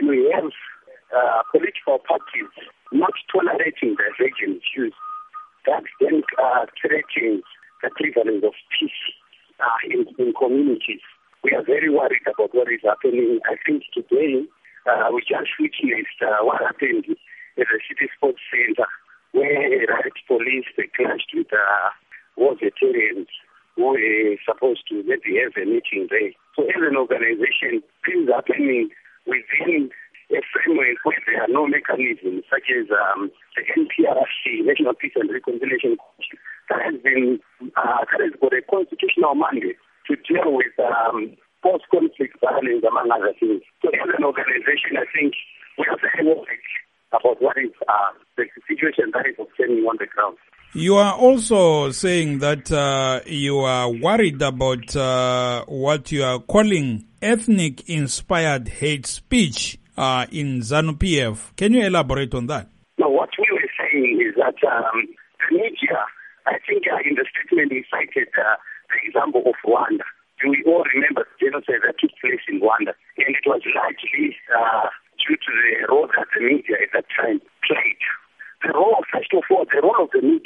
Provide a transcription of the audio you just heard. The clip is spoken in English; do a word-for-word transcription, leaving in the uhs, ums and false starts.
we have uh, political parties not tolerating divergent views, that then uh, threatens the prevalence of peace uh, in, in communities. We are very worried about what is happening. I think today uh, we just witnessed uh, what happened at the City Sports Center, where riot police they clashed with uh, war veterans who were supposed to maybe have a meeting there. So as an organization, things are happening within a framework where there are no mechanisms such as um, the N P R C, National Peace and Reconciliation Commission, that has been uh, that has got a constitutional mandate to deal with um, post-conflict violence, among other things. So as an organization, I think we are very worried about what is uh, the situation that is obtaining on the ground. You are also saying that uh, you are worried about uh, what you are calling ethnic-inspired hate speech uh, in ZANU-P F. Can you elaborate on that? No, what we were saying is that um, the media, I think uh, in the statement we cited uh, the example of Rwanda. We all remember the genocide that took place in Rwanda, and it was largely uh, due to the role that the media at that time played. The role, first of all, the role of the media